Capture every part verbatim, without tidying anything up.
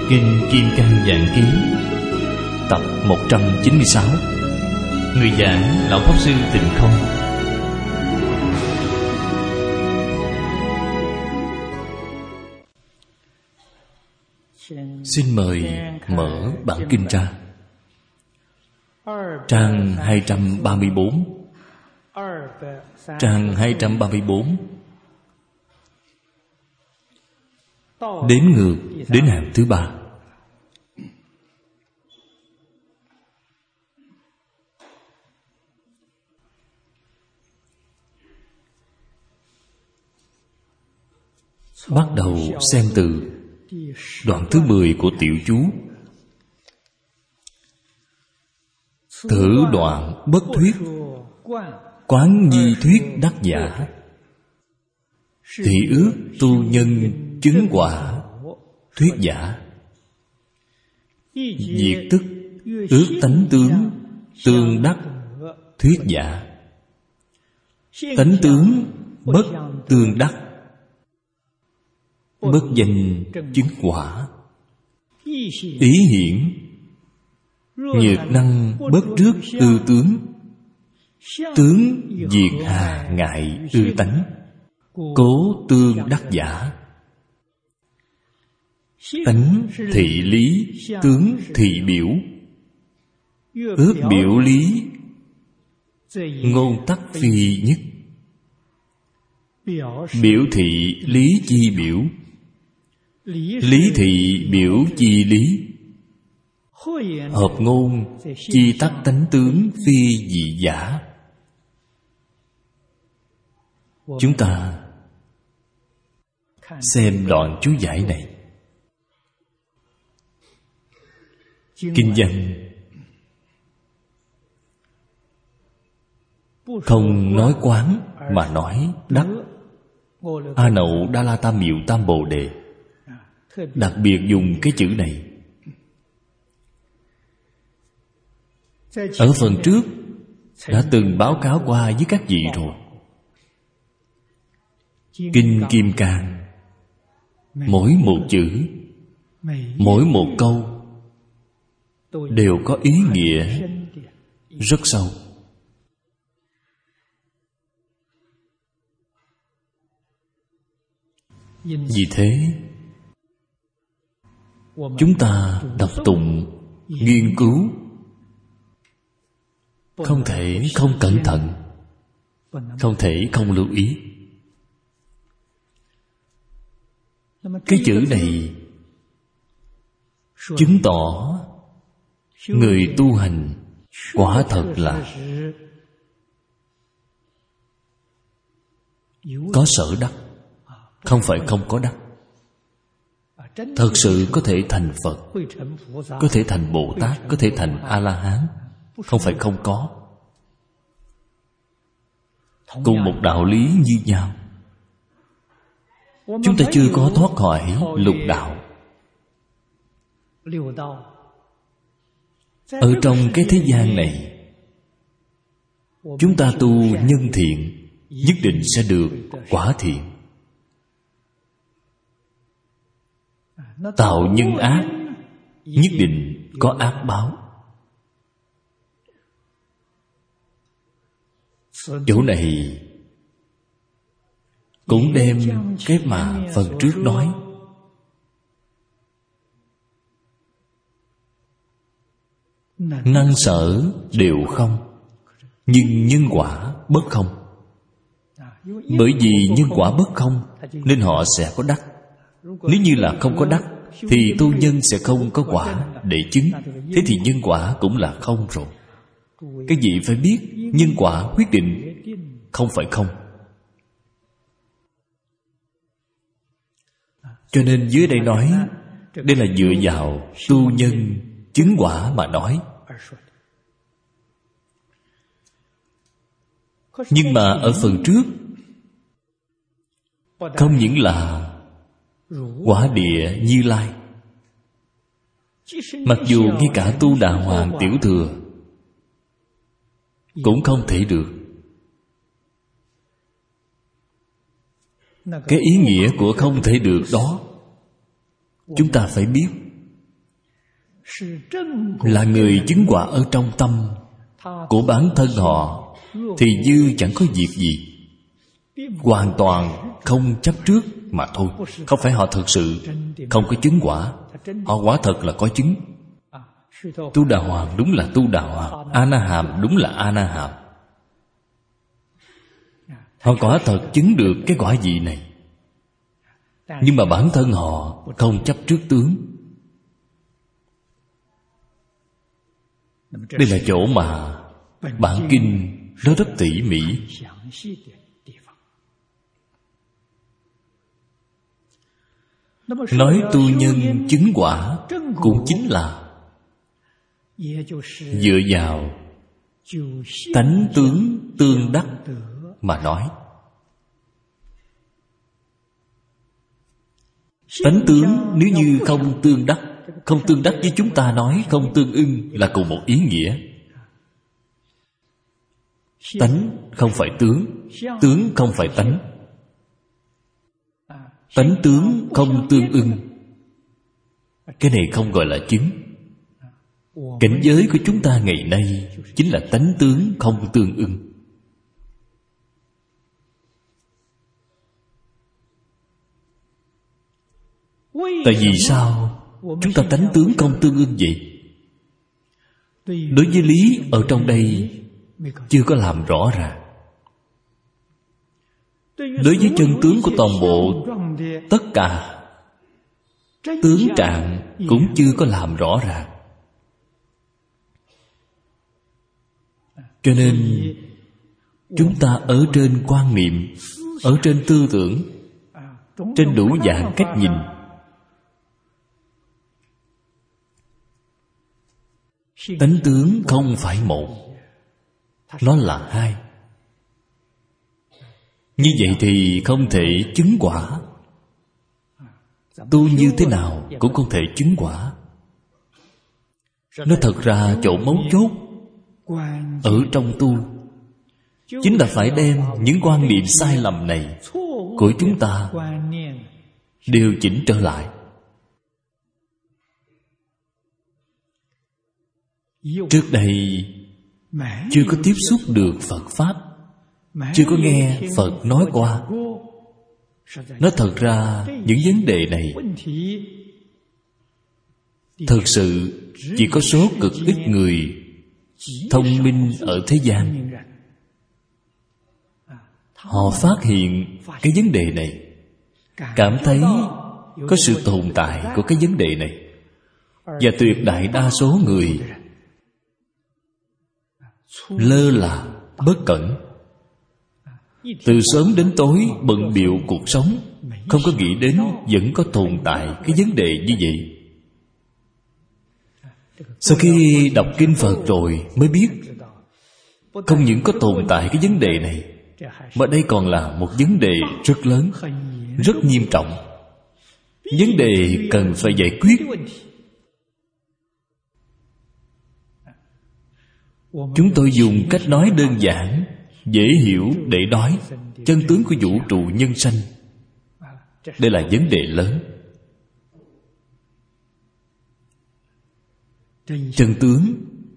Kinh Kim Cang Giảng Ký, tập một trăm chín mươi sáu. Người giảng Lão Pháp Sư Tịnh Không. Xin mời mở bản kinh ra. Trang hai trăm ba mươi bốn. Trang hai trăm ba mươi bốn. Đếm ngược đến hàng thứ ba. Bắt đầu xem từ đoạn thứ mười của tiểu chú. Thử đoạn bất thuyết, quán nhi thuyết đắc giả. Thị ước tu nhân chứng quả, thuyết giả. Diệt tức ước tánh tướng, tương đắc, thuyết giả. Tánh tướng bất tương đắc, bất danh chứng quả. Ý hiển nhược năng bất trước ư tướng. Tướng diệt hà ngại ư tánh, cố tương đắc giả. Tánh thị lý, tướng thị biểu. Ước biểu lý, ngôn tắc phi nhất. Biểu thị lý chi biểu, lý thị biểu chi lý. Hợp ngôn chi tắc tánh tướng phi dị giả. Chúng ta xem đoạn chú giải này. Kinh văn không nói quán mà nói đắc. A Nậu Đa La Tam Miệu Tam Bồ Đề đặc biệt dùng cái chữ này. Ở phần trước đã từng báo cáo qua với các vị rồi. Kinh Kim Cang, mỗi một chữ, mỗi một câu đều có ý nghĩa rất sâu. Vì thế chúng ta đọc tụng, nghiên cứu không thể không cẩn thận, không thể không lưu ý. Cái chữ này chứng tỏ người tu hành quả thật là có sở đắc, không phải không có đắc. Thật sự có thể thành Phật, có thể thành Bồ Tát, có thể thành A-la-hán, không phải không có. Cùng một đạo lý như nhau. Chúng ta chưa có thoát khỏi lục đạo. Ở trong cái thế gian này, chúng ta tu nhân thiện nhất định sẽ được quả thiện. Tạo nhân ác nhất định có ác báo. Chỗ này cũng đem cái mà phần trước nói. Năng sở đều không, nhưng nhân quả bất không. Bởi vì nhân quả bất không nên họ sẽ có đắc. Nếu như là không có đắc thì tu nhân sẽ không có quả để chứng. Thế thì nhân quả cũng là không rồi. Cái gì phải biết nhân quả quyết định, không phải không. Cho nên dưới đây nói, đây là dựa vào tu nhân chứng quả mà nói. Nhưng mà ở phần trước, không những là quả địa Như Lai, mặc dù ngay cả tu Đà Hoàng Tiểu Thừa cũng không thể được. Cái ý nghĩa của không thể được đó chúng ta phải biết. là người chứng quả ở trong tâm của bản thân họ, thì như chẳng có việc gì, hoàn toàn không chấp trước mà thôi. Không phải họ thực sự không có chứng quả, họ quả thật là có chứng. Tu Đà Hoàng đúng là Tu Đà Hoàng, A Na Hàm đúng là A Na Hàm. Họ quả thật chứng được cái quả vị này, nhưng mà bản thân họ không chấp trước tướng. Đây là chỗ mà bản kinh nó rất tỉ mỉ. Nói tu nhân chứng quả cũng chính là dựa vào tánh tướng tương đắc mà nói. Tánh tướng nếu như không tương đắc, không tương đắc với chúng ta nói không tương ưng là cùng một ý nghĩa. Tánh không phải tướng, tướng không phải tánh. Tánh tướng không tương ưng, cái này không gọi là chứng. Cảnh giới của chúng ta ngày nay chính là tánh tướng không tương ưng. Tại vì sao chúng ta tánh tướng không tương ưng vậy? Đối với lý ở trong đây chưa có làm rõ ràng. Đối với chân tướng của toàn bộ tất cả tướng trạng cũng chưa có làm rõ ràng. Cho nên chúng ta ở trên quan niệm, ở trên tư tưởng, trên đủ dạng cách nhìn, tánh tướng không phải một, nó là hai. Như vậy thì không thể chứng quả. Tu như thế nào cũng không thể chứng quả. Nó thật ra chỗ mấu chốt ở trong tu chính là phải đem những quan niệm sai lầm này của chúng ta điều chỉnh trở lại. Trước đây chưa có tiếp xúc được Phật Pháp, chưa có nghe Phật nói qua. Nói thật ra những vấn đề này thực sự chỉ có số cực ít người thông minh ở thế gian họ phát hiện cái vấn đề này, cảm thấy có sự tồn tại của cái vấn đề này. Và tuyệt đại đa số người lơ là, bất cẩn, từ sớm đến tối bận bịu cuộc sống, không có nghĩ đến vẫn có tồn tại cái vấn đề như vậy. Sau khi đọc kinh Phật rồi mới biết không những có tồn tại cái vấn đề này, mà đây còn là một vấn đề rất lớn, rất nghiêm trọng. Vấn đề cần phải giải quyết. Chúng tôi dùng cách nói đơn giản, dễ hiểu để nói chân tướng của vũ trụ nhân sanh. Đây là vấn đề lớn. Chân tướng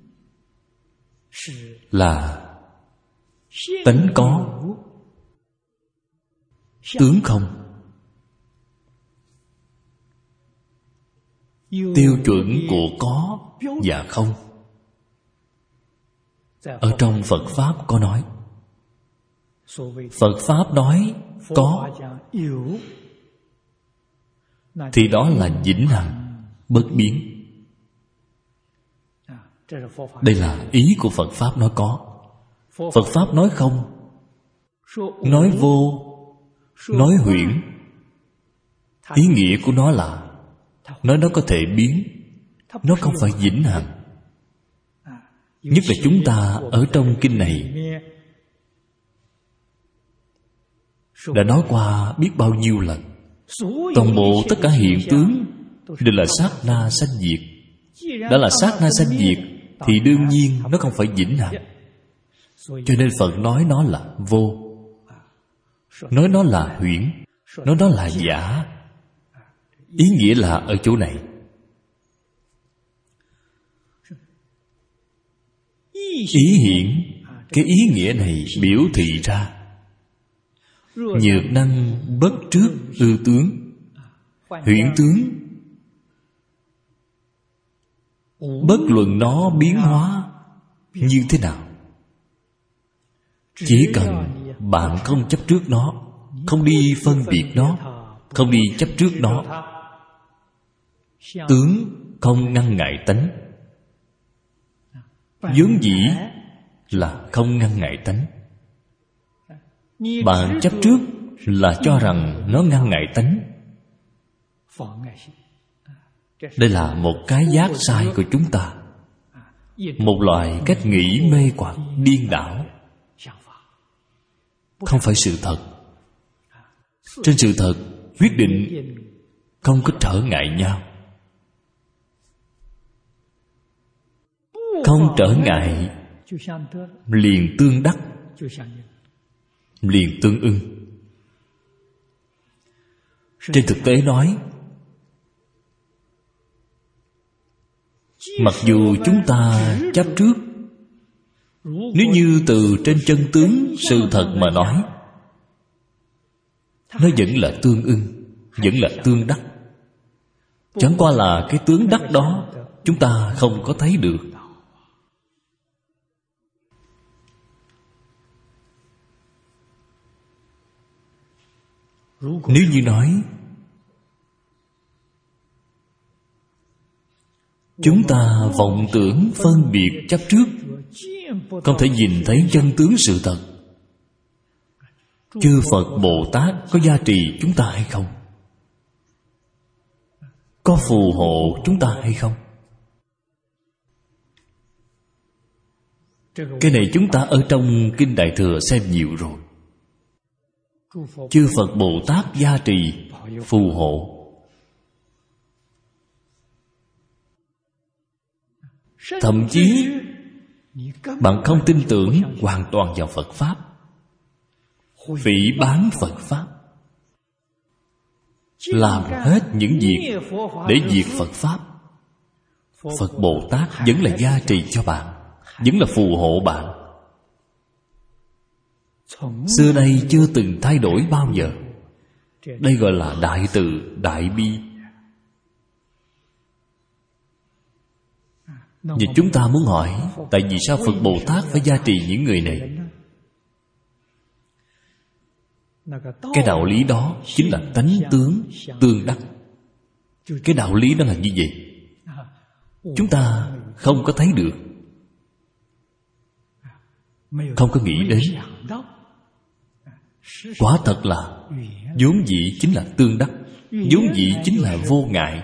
là tánh có, tướng không. Tiêu chuẩn của có và không ở trong Phật Pháp có nói. Phật Pháp nói có thì đó là vĩnh hằng, bất biến. Đây là ý của Phật Pháp nói có. Phật Pháp nói không, nói vô, nói huyễn. Ý nghĩa của nó là nói nó có thể biến, nó không phải vĩnh hằng. Nhất là chúng ta ở trong kinh này đã nói qua biết bao nhiêu lần. Toàn bộ tất cả hiện tướng đều là sát na sanh diệt. Đã là sát na sanh diệt thì đương nhiên nó không phải vĩnh hằng. Cho nên Phật nói nó là vô, nói nó là huyễn, nói nó là giả. Ý nghĩa là ở chỗ này. Ý hiện, cái ý nghĩa này biểu thị ra nhược năng bất trước ư tướng, huyễn tướng. Bất luận nó biến hóa như thế nào, chỉ cần bạn không chấp trước nó, không đi phân biệt nó, không đi chấp trước nó, tướng không ngăn ngại tánh, vốn dĩ là không ngăn ngại tánh. Bạn chấp trước là cho rằng nó ngăn ngại tánh. Đây là một cái giác sai của chúng ta, một loại cách nghĩ mê hoặc điên đảo, không phải sự thật. Trên sự thật quyết định không có trở ngại nhau, không trở ngại liền tương đắc, liền tương ưng. Trên thực tế nói, mặc dù chúng ta chấp trước, nếu như từ trên chân tướng sự thật mà nói, nó vẫn là tương ưng, vẫn là tương đắc. Chẳng qua là cái tướng đắc đó chúng ta không có thấy được. Nếu như nói chúng ta vọng tưởng phân biệt chấp trước, không thể nhìn thấy chân tướng sự thật, chư Phật Bồ Tát có gia trì chúng ta hay không? Có phù hộ chúng ta hay không? Cái này chúng ta ở trong Kinh Đại Thừa xem nhiều rồi. Chư Phật Bồ Tát gia trì, phù hộ. Thậm chí bạn không tin tưởng hoàn toàn vào Phật Pháp, phỉ báng Phật Pháp, làm hết những việc để diệt Phật Pháp, Phật Bồ Tát vẫn là gia trì cho bạn, vẫn là phù hộ bạn. Xưa nay chưa từng thay đổi bao giờ. Đây gọi là đại từ, đại bi. Và chúng ta muốn hỏi, tại vì sao Phật Bồ Tát phải gia trì những người này? Cái đạo lý đó chính là tánh tướng tương đắc. Cái đạo lý đó là như vậy. Chúng ta không có thấy được, không có nghĩ đến. Quả thật là vốn dĩ chính là tương đắc, vốn dĩ chính là vô ngại.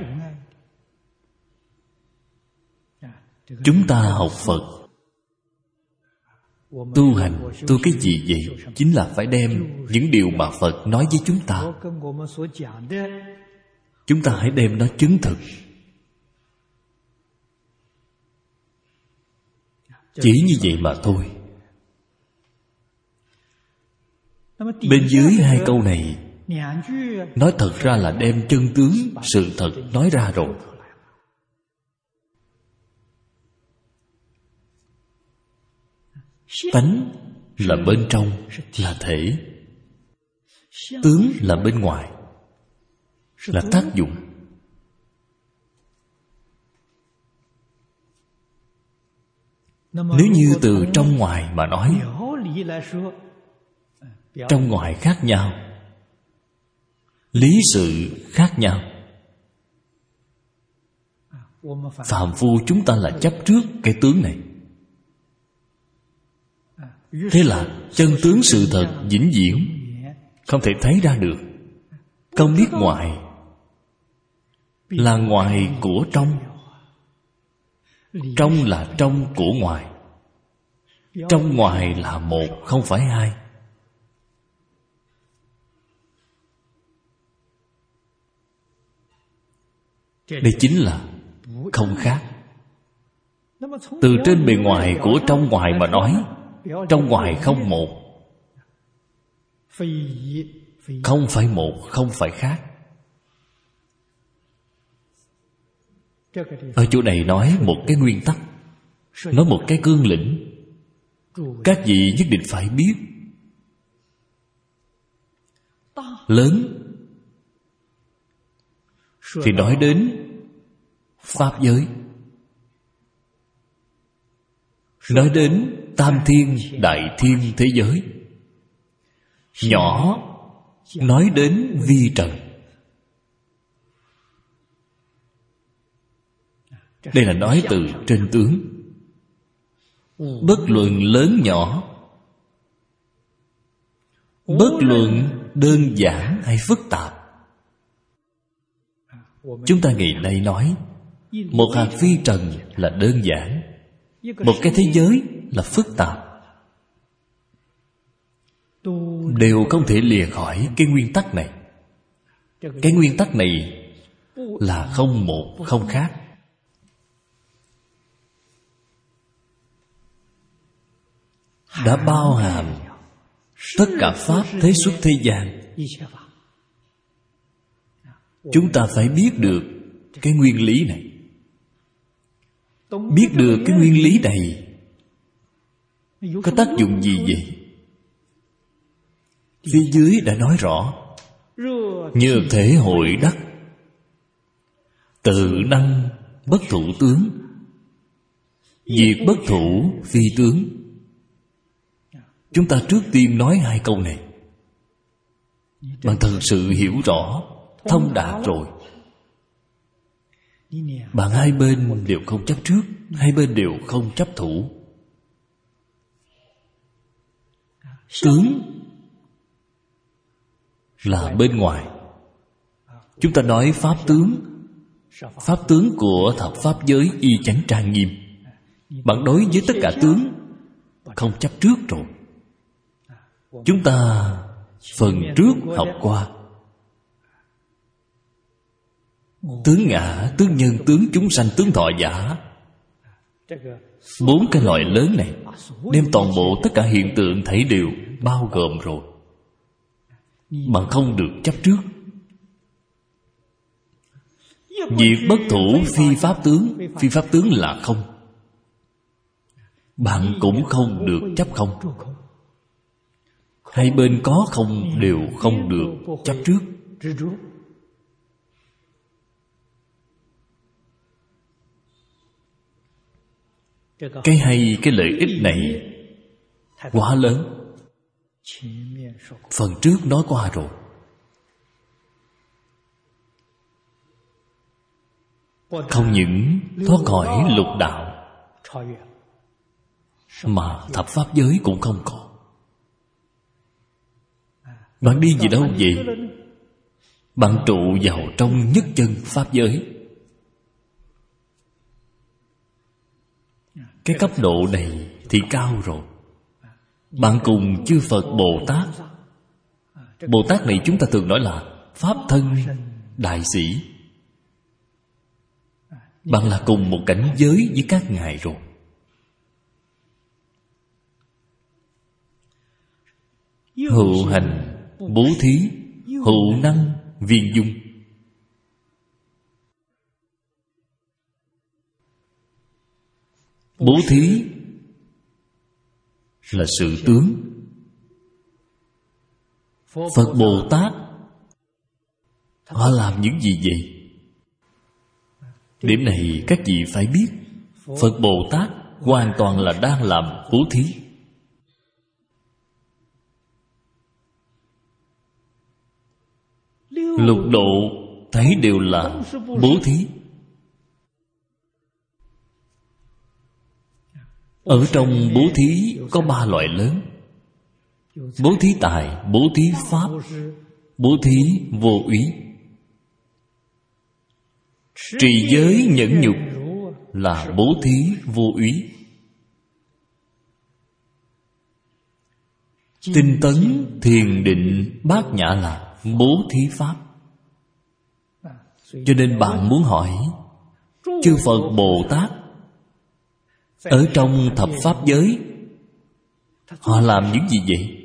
Chúng ta học Phật, tu hành, tu cái gì vậy? Chính là phải đem những điều mà Phật nói với chúng ta, chúng ta hãy đem nó chứng thực. Chỉ như vậy mà thôi. Bên dưới hai câu này nói thật ra là đem chân tướng sự thật nói ra rồi. Tánh là bên trong, là thể. Tướng là bên ngoài, là tác dụng. Nếu như từ trong ngoài mà nói, trong ngoài khác nhau, lý sự khác nhau. Phàm phu chúng ta là chấp trước cái tướng này. Thế là chân tướng sự thật vĩnh viễn không thể thấy ra được. Không biết ngoài là ngoài của trong, trong là trong của ngoài. Trong ngoài là một, không phải hai. Đây chính là không khác. Từ trên bề ngoài của trong ngoài mà nói, trong ngoài không một, không phải một, không phải khác. Ở chỗ này nói một cái nguyên tắc nói một cái cương lĩnh, các vị nhất định phải biết. Lớn thì nói đến pháp giới, nói đến tam thiên đại thiên thế giới. Nhỏ nói đến vi trần. Đây là nói từ trên tướng. Bất luận lớn nhỏ, bất luận đơn giản hay phức tạp, chúng ta ngày nay nói một hạt vi trần là đơn giản, một cái thế giới là phức tạp, đều không thể lìa khỏi cái nguyên tắc này. Cái nguyên tắc này là không một không khác. Đã bao hàm tất cả pháp thế xuất thế gian. Chúng ta phải biết được cái nguyên lý này. Biết được cái nguyên lý này có tác dụng gì vậy? Phía dưới đã nói rõ: nhược thể hội đắc, tự năng bất thủ tướng, diệt bất thủ phi tướng. Chúng ta trước tiên nói hai câu này, bạn thật sự hiểu rõ, thông đạt rồi. Bạn hai bên đều không chấp trước, hai bên đều không chấp thủ. Tướng là bên ngoài. Chúng ta nói pháp tướng. Pháp tướng của thập pháp giới y chánh trang nghiêm. Bạn đối với tất cả tướng không chấp trước rồi. Chúng ta phần trước học qua tướng ngã, tướng nhân, tướng chúng sanh, tướng thọ giả. Bốn cái loại lớn này đem toàn bộ tất cả hiện tượng thấy đều bao gồm rồi. Bạn không được chấp trước. Diệt bất thủ phi pháp tướng. Phi pháp tướng là không. Bạn cũng không được chấp không. Hai bên có không đều không được chấp trước. Cái hay, cái lợi ích này quá lớn. Phần trước nói qua rồi. Không những thoát khỏi lục đạo, mà thập pháp giới cũng không có. Bạn đi gì đâu vậy? Bạn trụ vào trong nhất chân pháp giới. Cái cấp độ này thì cao rồi. Bạn cùng chư Phật Bồ Tát. Bồ Tát này chúng ta thường nói là Pháp thân đại sĩ. Bạn là cùng một cảnh giới với các ngài rồi. Hữu hành bố thí, hữu năng viên dung. Bố thí là sự tướng. Phật Bồ Tát họ làm những gì vậy? Điểm này các vị phải biết. Phật Bồ Tát hoàn toàn là đang làm bố thí. Lục độ thấy đều là bố thí. Ở trong bố thí có ba loại lớn: bố thí tài, bố thí pháp, bố thí vô úy. Trì giới nhẫn nhục là bố thí vô úy. Tinh tấn thiền định bát nhã là bố thí pháp. Cho nên bạn muốn hỏi, chư Phật Bồ Tát ở trong thập pháp giới họ làm những gì vậy?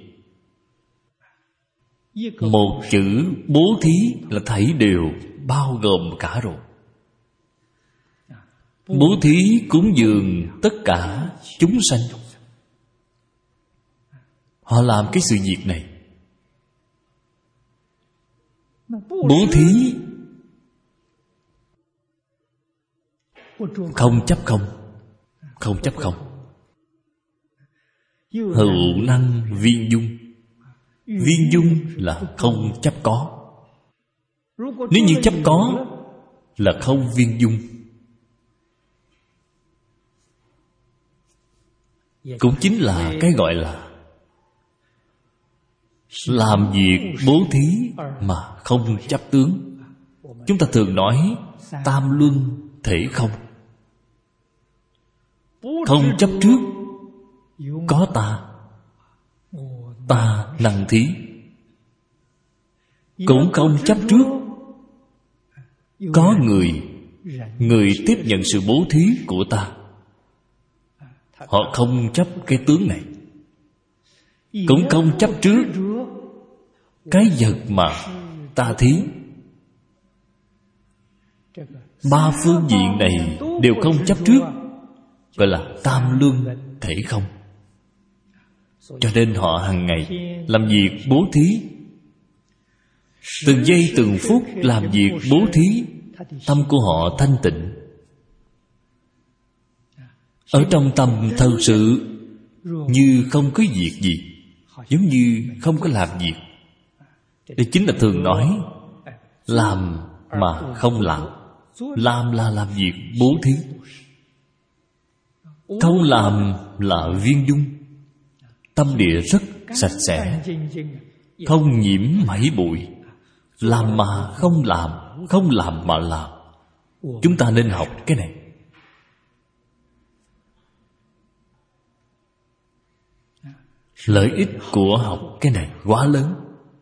Một chữ bố thí là thảy đều bao gồm cả rồi. bố thí cúng dường tất cả chúng sanh. Họ làm cái sự việc này. Bố thí không chấp không. Không chấp không. Hữu năng viên dung. Viên dung là không chấp có. Nếu như chấp có là không viên dung. Cũng chính là cái gọi là làm việc bố thí mà không chấp tướng. Chúng ta thường nói tam luân thể không. Không chấp trước có ta. Ta năng thí. Cũng không chấp trước có người. Người tiếp nhận sự bố thí của ta. Họ không chấp cái tướng này. Cũng không chấp trước cái vật mà ta thí. Ba phương diện này đều không chấp trước, gọi là tam luân thể không. Cho nên họ hàng ngày làm việc bố thí, từng giây từng phút làm việc bố thí, tâm của họ thanh tịnh. Ở trong tâm thật sự như không có việc gì, giống như không có làm việc. Đây chính là thường nói làm mà không làm. Làm là làm việc bố thí, không làm là viên dung. Tâm địa rất sạch sẽ, không nhiễm mảy bụi. Làm mà không làm, không làm mà làm. Chúng ta nên học cái này. Lợi ích của học cái này quá lớn.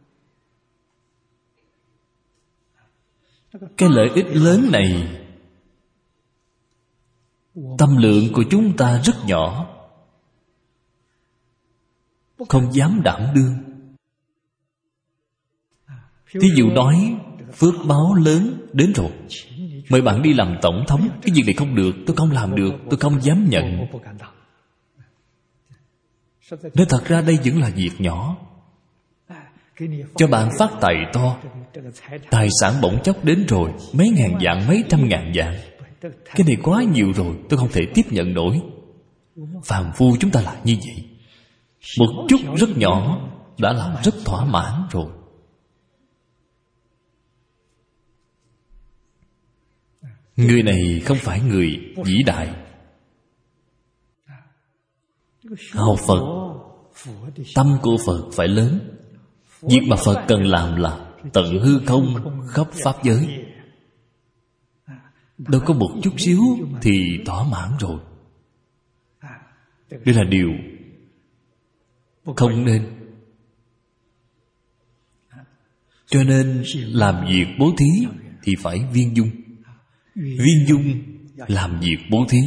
Cái lợi ích lớn này, tâm lượng của chúng ta rất nhỏ, không dám đảm đương. Thí dụ nói phước báo lớn đến rồi, mời bạn đi làm tổng thống. Cái việc này không được, tôi không làm được, tôi không dám nhận. Nói thật ra đây vẫn là việc nhỏ. Cho bạn phát tài to, tài sản bỗng chốc đến rồi, mấy ngàn vạn, mấy trăm ngàn vạn. Cái này quá nhiều rồi, tôi không thể tiếp nhận nổi. Phàm phu chúng ta là như vậy. Một chút rất nhỏ đã làm rất thỏa mãn rồi. Người này không phải người vĩ đại. Học Phật, tâm của Phật phải lớn. Việc mà Phật cần làm là tận hư không khắp pháp giới. Đâu có một chút xíu thì thỏa mãn rồi. Đây là điều không nên. Cho nên làm việc bố thí thì phải viên dung. Viên dung làm việc bố thí.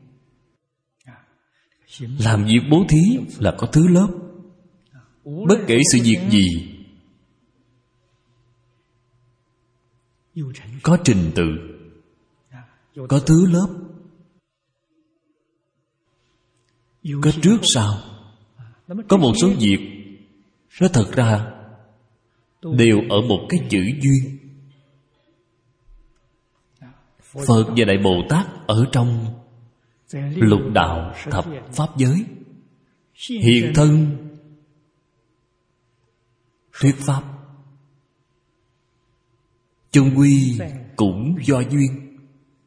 Làm việc bố thí là có thứ lớp. Bất kể sự việc gì có trình tự, có thứ lớp, có trước sau. Có một số việc nó thật ra đều ở một cái chữ duyên. Phật và Đại Bồ Tát ở trong lục đạo thập pháp giới hiện thân thuyết pháp, chung quy cũng do duyên.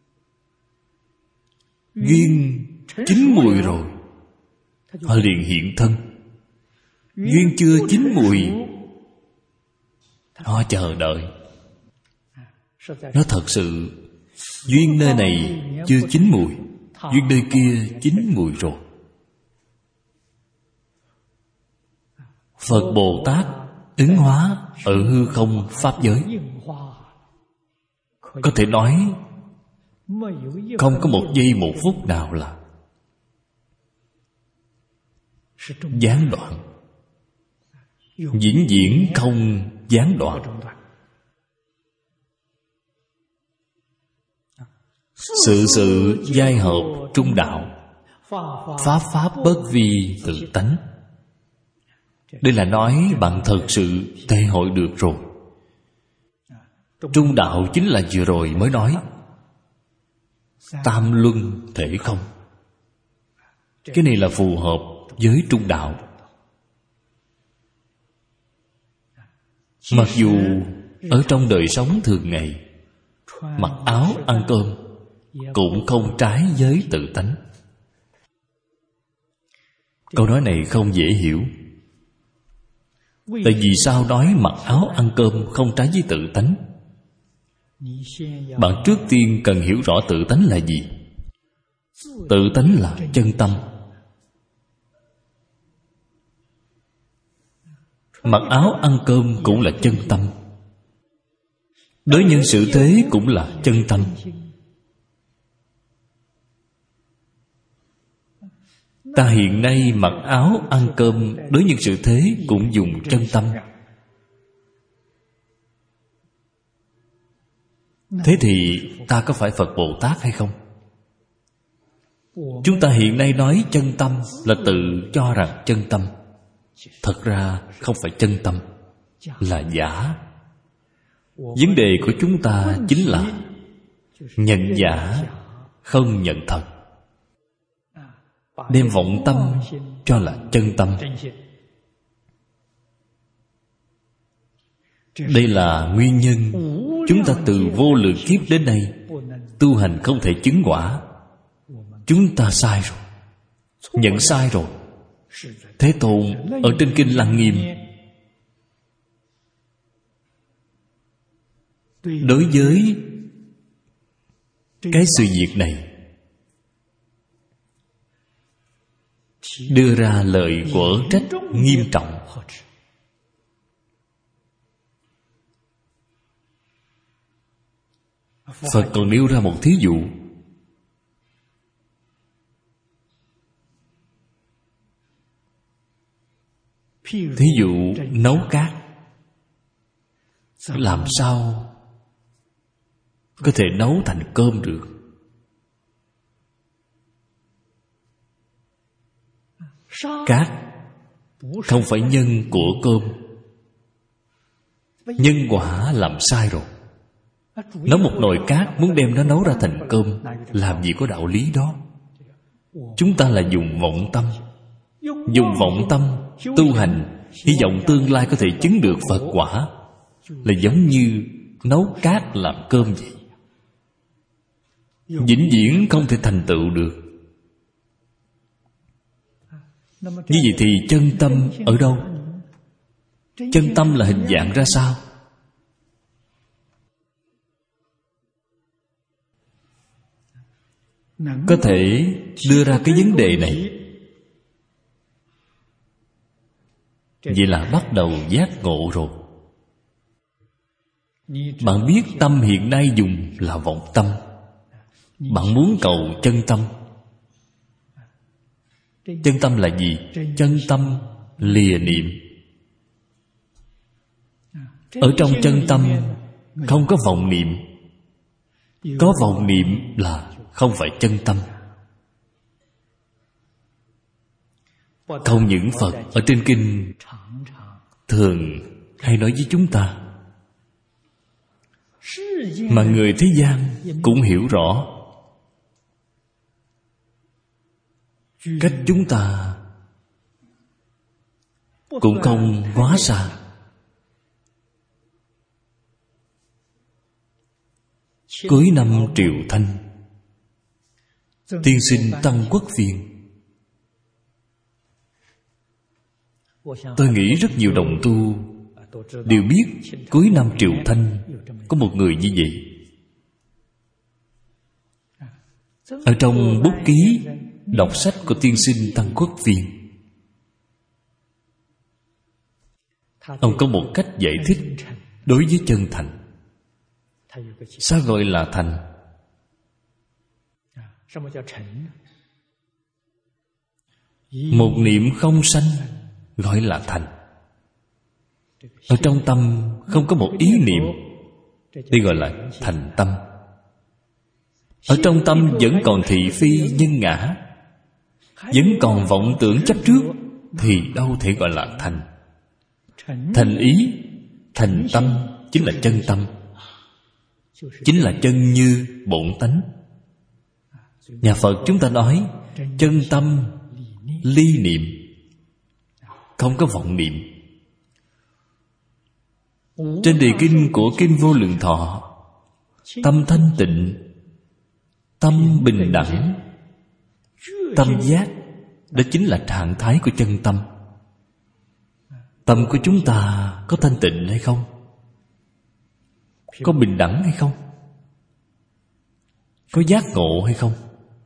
Duyên chín mùi rồi, họ liền hiện thân. Duyên chưa chín mùi, họ chờ đợi. Nó thật sự duyên nơi này chưa chín mùi, duyên nơi kia chín mùi rồi. Phật Bồ Tát ứng hóa ở hư không pháp giới. Có thể nói không có một giây một phút nào là gián đoạn. Vĩnh viễn không gián đoạn. sự sự giai hợp trung đạo, pháp pháp bất vi tự tánh. Đây là nói bạn thật sự thể hội được rồi. Trung đạo chính là vừa rồi mới nói tam luân thể không. Cái này là phù hợp với trung đạo. Mặc dù ở trong đời sống thường ngày, mặc áo ăn cơm cũng không trái với tự tánh. Câu nói này không dễ hiểu. Tại vì sao nói mặc áo ăn cơm không trái với tự tánh? Bạn trước tiên cần hiểu rõ tự tánh là gì. Tự tánh là chân tâm. Mặc áo ăn cơm cũng là chân tâm. Đối nhân xử thế cũng là chân tâm. Ta hiện nay mặc áo ăn cơm, đối nhân xử thế cũng dùng chân tâm. Thế thì ta có phải Phật Bồ Tát hay không? Chúng ta hiện nay nói chân tâm là tự cho rằng chân tâm. Thật ra không phải chân tâm, là giả. Vấn đề của chúng ta chính là nhận giả, không nhận thật. Đem vọng tâm cho là chân tâm. Đây là nguyên nhân chúng ta từ vô lượng kiếp đến nay tu hành không thể chứng quả. Chúng ta sai rồi, nhận sai rồi. Thế Tôn ở trên Kinh Lăng Nghiêm đối với cái sự việc này đưa ra lời quở trách nghiêm trọng. Phật còn nêu ra một thí dụ. Thí dụ nấu cát, làm sao có thể nấu thành cơm được? Cát không phải nhân của cơm. Nhân quả làm sai rồi. Nấu một nồi cát muốn đem nó nấu ra thành cơm, làm gì có đạo lý đó. Chúng ta là dùng vọng tâm. Dùng vọng tâm tu hành, hy vọng tương lai có thể chứng được Phật quả, là giống như nấu cát làm cơm vậy. Vĩnh viễn không thể thành tựu được. Như vậy thì chân tâm ở đâu? Chân tâm là hình dạng ra sao? Có thể đưa ra cái vấn đề này, vậy là bắt đầu giác ngộ rồi. Bạn biết tâm hiện nay dùng là vọng tâm. Bạn muốn cầu chân tâm. Chân tâm là gì? Chân tâm lìa niệm. Ở trong chân tâm không có vọng niệm. Có vọng niệm là không phải chân tâm. Không những Phật ở trên kinh thường hay nói với chúng ta, mà người thế gian cũng hiểu rõ. Cách chúng ta cũng không quá xa. Cuối năm Triệu Thanh, tiên sinh Tăng Quốc Phiên. Tôi nghĩ rất nhiều đồng tu đều biết cuối năm Triệu Thanh có một người như vậy. Ở trong bút ký đọc sách của tiên sinh Tăng Quốc Phiên, ông có một cách giải thích đối với chân thành. Sao gọi là thành? Một niệm không sanh gọi là thành. Ở trong tâm không có một ý niệm, đây gọi là thành tâm. Ở trong tâm vẫn còn thị phi nhân ngã, vẫn còn vọng tưởng chấp trước, thì đâu thể gọi là thành. Thành ý, thành tâm chính là chân tâm, chính là chân như bổn tánh. Nhà Phật chúng ta nói chân tâm ly niệm, không có vọng niệm. Trên đề kinh của Kinh Vô Lượng Thọ, tâm thanh tịnh, tâm bình đẳng, tâm giác, đó chính là trạng thái của chân tâm. Tâm của chúng ta có thanh tịnh hay không? Có bình đẳng hay không? Có giác ngộ hay không?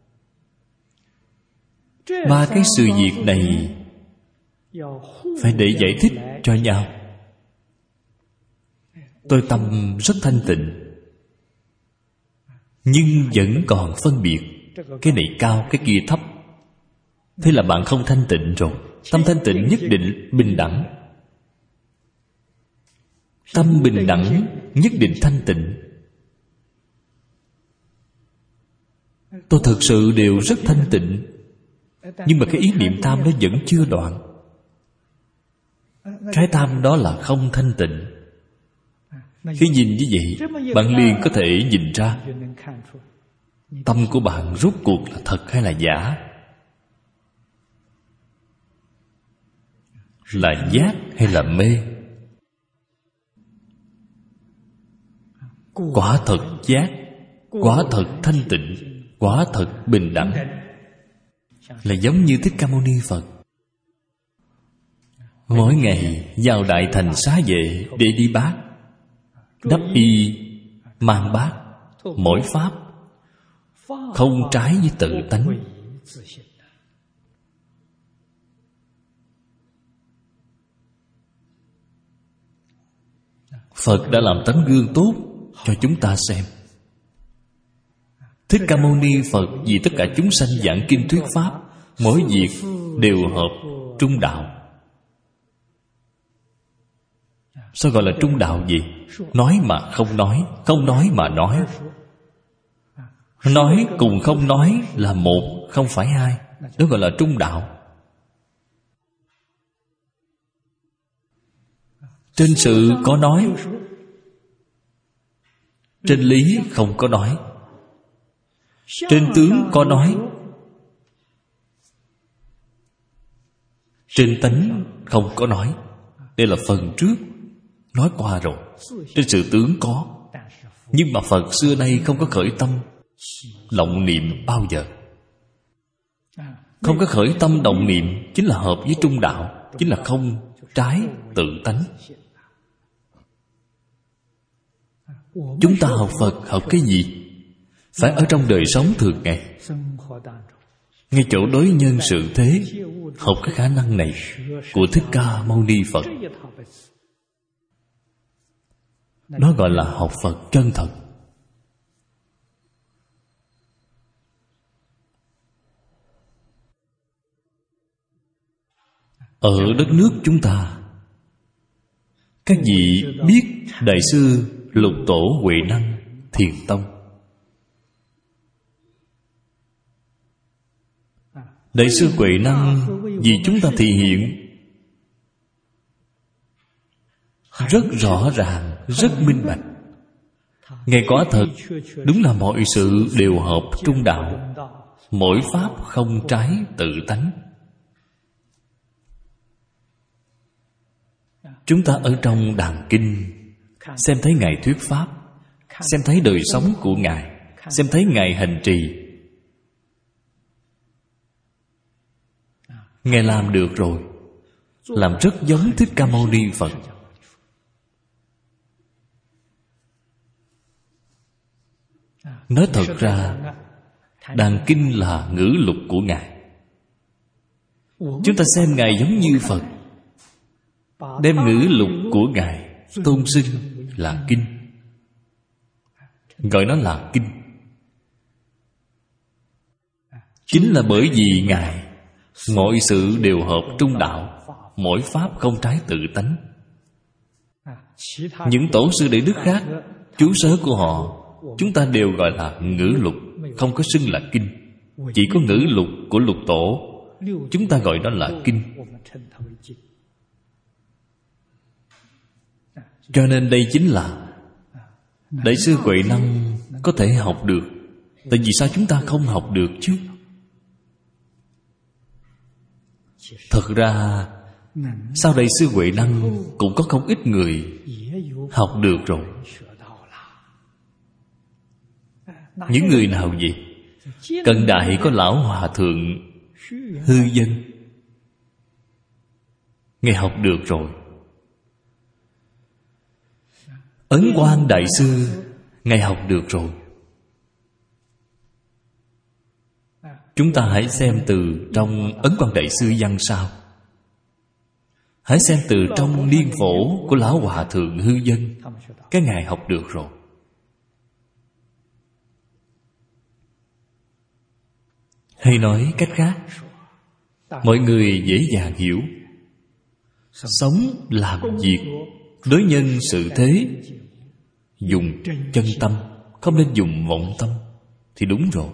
Ba cái sự việc này phải để giải thích cho nhau. Tôi tâm rất thanh tịnh, nhưng vẫn còn phân biệt, cái này cao, cái kia thấp. Thế là bạn không thanh tịnh rồi. Tâm thanh tịnh nhất định bình đẳng. Tâm bình đẳng nhất định thanh tịnh. Tôi thực sự đều rất thanh tịnh, nhưng mà cái ý niệm tham đó vẫn chưa đoạn. Cái tham đó là không thanh tịnh. Khi nhìn như vậy, bạn liền có thể nhìn ra tâm của bạn rốt cuộc là thật hay là giả, là giác hay là mê. Quả thật giác, quả thật thanh tịnh, quả thật bình đẳng, là giống như Thích Ca Mâu Ni Phật. Mỗi ngày vào Đại Thành Xá Vệ để đi bát, đắp y mang bát, mỗi pháp không trái với tự tánh. Phật đã làm tấm gương tốt cho chúng ta xem. Thích Ca Mâu Ni Phật vì tất cả chúng sanh giảng kinh thuyết pháp, mỗi việc đều hợp trung đạo. Sao gọi là trung đạo gì? Nói mà không nói, không nói mà nói. Nói cùng không nói là một, không phải hai. Đó gọi là trung đạo. Trên sự có nói, trên lý không có nói. Trên tướng có nói, trên tánh không có nói. Đây là phần trước nói qua rồi. Trên sự tướng có, nhưng mà Phật xưa nay không có khởi tâm động niệm bao giờ. Không có khởi tâm động niệm chính là hợp với trung đạo, chính là không trái tự tánh. Chúng ta học Phật học cái gì? Phải ở trong đời sống thường ngày, ngay chỗ đối nhân sự thế, học cái khả năng này của Thích Ca Mâu Ni Phật. Đó gọi là học Phật chân thật. Ở đất nước chúng ta, các vị biết Đại sư Lục Tổ Huệ Năng Thiền Tông. Đại sư Huệ Năng vì chúng ta thể hiện rất rõ ràng, rất minh bạch. Ngài quả thật đúng là mọi sự đều hợp trung đạo, mỗi pháp không trái tự tánh. Chúng ta ở trong đàn kinh xem thấy Ngài thuyết pháp, xem thấy đời sống của Ngài, xem thấy Ngài hành trì. Ngài làm được rồi, làm rất giống Thích Ca Mâu Ni Phật. Nói thật ra, đàn kinh là ngữ lục của Ngài. Chúng ta xem Ngài giống như Phật, đem ngữ lục của Ngài tôn xưng là kinh, gọi nó là kinh. Chính là bởi vì Ngài mọi sự đều hợp trung đạo, mỗi pháp không trái tự tánh. Những tổ sư đại đức khác, chú sớ của họ chúng ta đều gọi là ngữ lục, không có xưng là kinh. Chỉ có ngữ lục của lục tổ, chúng ta gọi đó là kinh. Cho nên đây chính là Đại sư Huệ Năng có thể học được. Tại vì sao chúng ta không học được chứ? Thật ra sau Đại sư Huệ Năng cũng có không ít người học được rồi. Những người nào vậy? Cận đại có lão hòa thượng Hư Dân, Ngài học được rồi. Ấn Quang Đại sư, Ngài học được rồi. Chúng ta hãy xem từ trong Ấn Quang Đại sư văn sao. Hãy xem từ trong Niên Phổ của lão hòa thượng Hư Dân, cái Ngài học được rồi. Hay nói cách khác, mọi người dễ dàng hiểu. Sống làm việc đối nhân sự thế, dùng chân tâm, không nên dùng vọng tâm, thì đúng rồi.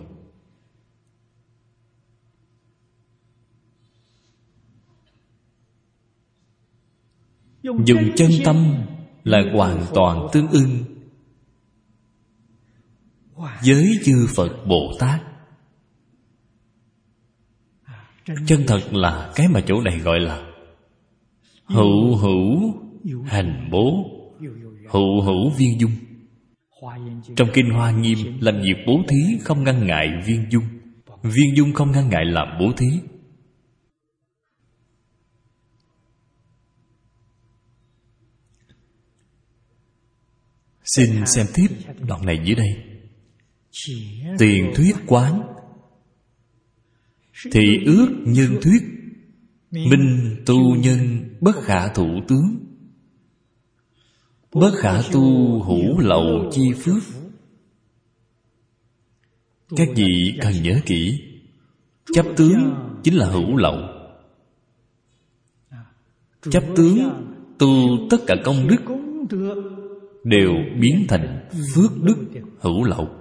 Dùng chân tâm là hoàn toàn tương ưng với chư Phật Bồ Tát. Chân thật là cái mà chỗ này gọi là hữu hữu hành bố, hữu hữu viên dung. Trong Kinh Hoa Nghiêm, làm việc bố thí không ngăn ngại viên dung, viên dung không ngăn ngại làm bố thí. Xin xem tiếp đoạn này dưới đây. Tiền thuyết quán, thị ước nhân thuyết, minh tu nhân bất khả thủ tướng, bất khả tu hữu lậu chi phước. Các vị cần nhớ kỹ, chấp tướng chính là hữu lậu. Chấp tướng tu tất cả công đức đều biến thành phước đức hữu lậu.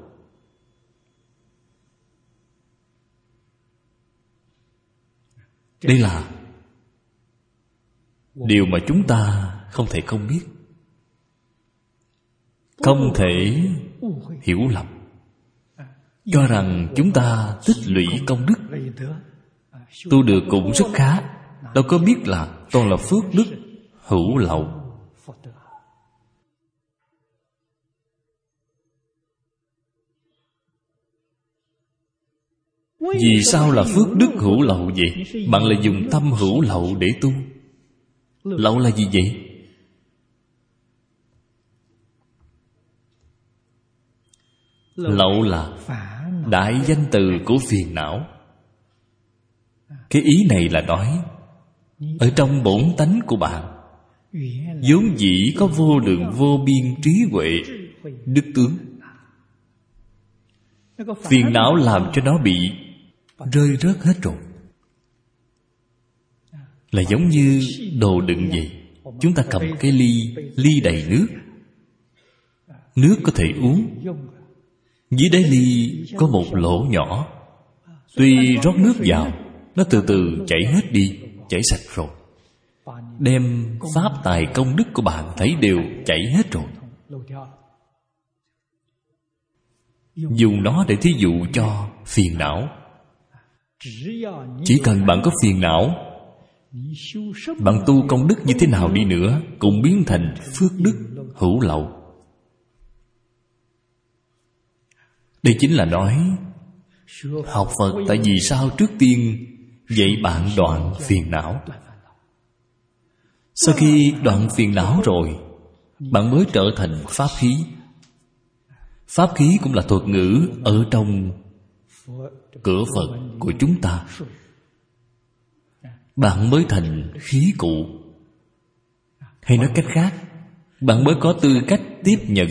Đây là điều mà chúng ta không thể không biết, không thể hiểu lầm, cho rằng chúng ta tích lũy công đức, tu được cũng rất khá, đâu có biết là toàn là phước đức hữu lậu. Vì sao là phước đức hữu lậu vậy? Bạn lại dùng tâm hữu lậu để tu. Lậu là gì vậy? Lậu là đại danh từ của phiền não. Cái ý này là nói, ở trong bổn tánh của bạn vốn dĩ có vô lượng vô biên trí huệ, đức tướng. Phiền não làm cho nó bị rơi rớt hết rồi. Là giống như đồ đựng vậy. Chúng ta cầm cái ly, ly đầy nước, nước có thể uống. Dưới đáy ly có một lỗ nhỏ, tuy rót nước vào, nó từ từ chảy hết đi, chảy sạch rồi. Đem pháp tài công đức của bạn thấy đều chảy hết rồi. Dùng nó để thí dụ cho phiền não. Chỉ cần bạn có phiền não, bạn tu công đức như thế nào đi nữa cũng biến thành phước đức hữu lậu. Đây chính là nói, học Phật tại vì sao trước tiên dạy bạn đoạn phiền não. Sau khi đoạn phiền não rồi, bạn mới trở thành pháp khí. Pháp khí cũng là thuật ngữ ở trong cửa Phật của chúng ta. Bạn mới thành khí cụ. Hay nói cách khác, bạn mới có tư cách tiếp nhận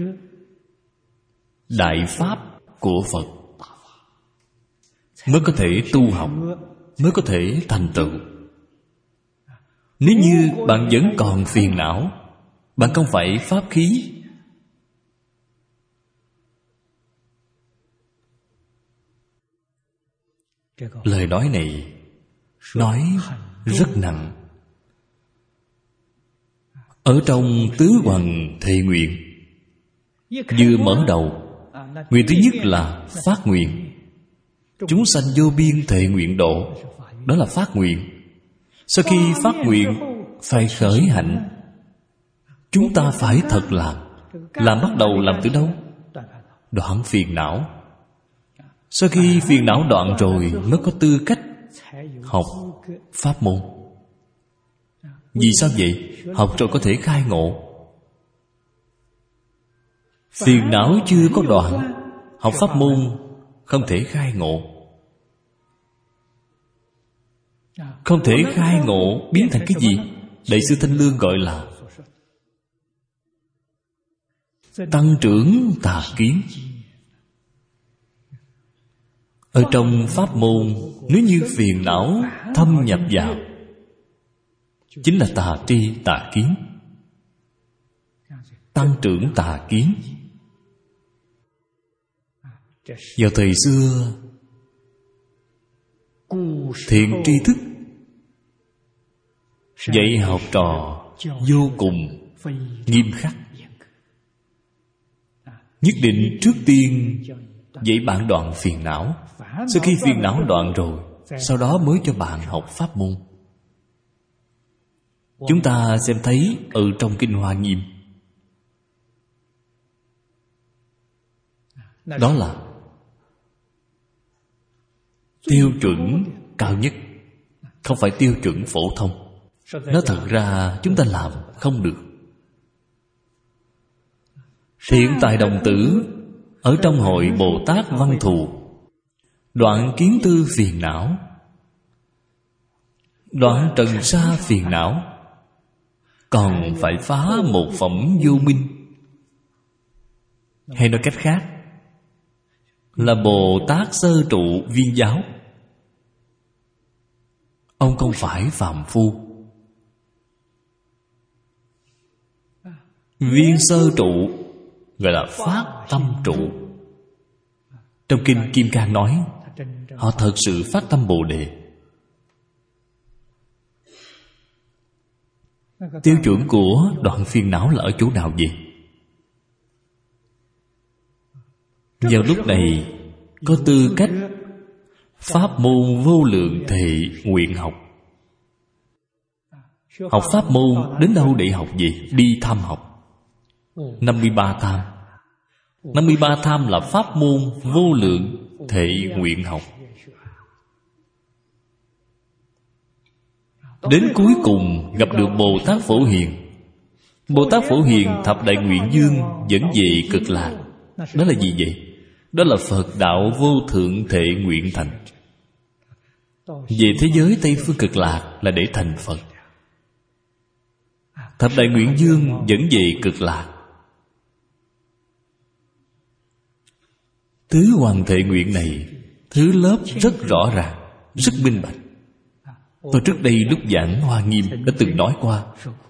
đại pháp của Phật, mới có thể tu học, mới có thể thành tựu. Nếu như bạn vẫn còn phiền não, bạn không phải pháp khí, Lời nói này nói rất nặng. Ở trong Tứ Hoằng Thệ Nguyện, vừa mở đầu, nguyện thứ nhất là phát nguyện. Chúng sanh vô biên thệ nguyện độ, đó là phát nguyện. Sau khi phát nguyện, phải khởi hạnh. Chúng ta phải thật làm. Làm bắt đầu làm từ đâu? Đoạn phiền não. Sau khi phiền não đoạn rồi, mới có tư cách học pháp môn. Vì sao vậy? Học rồi có thể khai ngộ. Phiền não chưa có đoạn, học pháp môn không thể khai ngộ. Không thể khai ngộ biến thành cái gì? Đại sư Thanh Lương gọi là tăng trưởng tà kiến. Ở trong pháp môn, nếu như phiền não thâm nhập vào, chính là tà tri tà kiến, tăng trưởng tà kiến. Vào thời xưa, thiện tri thức dạy học trò vô cùng nghiêm khắc. Nhất định trước tiên dạy bạn đoạn phiền não. Sau khi phiền não đoạn rồi, sau đó mới cho bạn học pháp môn. Chúng ta xem thấy ở trong Kinh Hoa Nghiêm, đó là tiêu chuẩn cao nhất, không phải tiêu chuẩn phổ thông. Nói thật ra chúng ta làm không được. Thiện tài đồng tử ở trong hội Bồ Tát Văn Thù, đoạn kiến tư phiền não, đoạn trần sa phiền não, còn phải phá một phẩm vô minh. Hay nói cách khác là Bồ Tát sơ trụ viên giáo. Ông không phải phàm phu. Viên sơ trụ gọi là phát tâm trụ. Trong Kinh Kim Cang nói, họ thật sự phát tâm Bồ Đề. Tiêu chuẩn của đoạn phiền não là ở chỗ nào vậy? Vào lúc này có tư cách pháp môn vô lượng thệ nguyện học. Học pháp môn đến đâu để học gì? Đi tham học năm mươi ba tham. Năm mươi ba tham là pháp môn vô lượng thệ nguyện học. Đến cuối cùng gặp được Bồ Tát Phổ Hiền. Bồ Tát Phổ Hiền thập đại nguyện dương dẫn về Cực Lạc. Đó là gì vậy? Đó là Phật đạo vô thượng thệ nguyện thành. Về thế giới Tây Phương Cực Lạc là để thành Phật. Thập đại nguyện dương dẫn về Cực Lạc. Tứ Hoằng Thệ Nguyện này, thứ lớp rất rõ ràng, rất minh bạch. Tôi trước đây lúc giảng Hoa Nghiêm đã từng nói qua.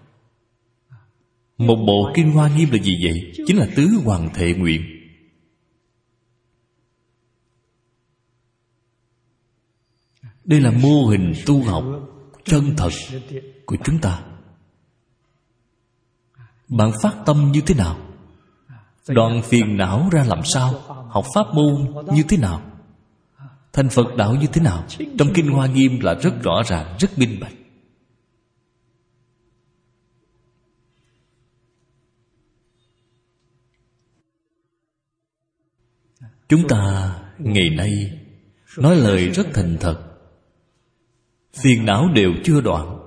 Một bộ Kinh Hoa Nghiêm là gì vậy? Chính là Tứ Hoằng Thệ Nguyện. Đây là mô hình tu học chân thật của chúng ta. Bạn phát tâm như thế nào? Đoạn phiền não ra làm sao? Học pháp môn như thế nào? Thành Phật đạo như thế nào? Trong Kinh Hoa Nghiêm là rất rõ ràng, rất minh bạch. Chúng ta ngày nay nói lời rất thành thật. Phiền não đều chưa đoạn.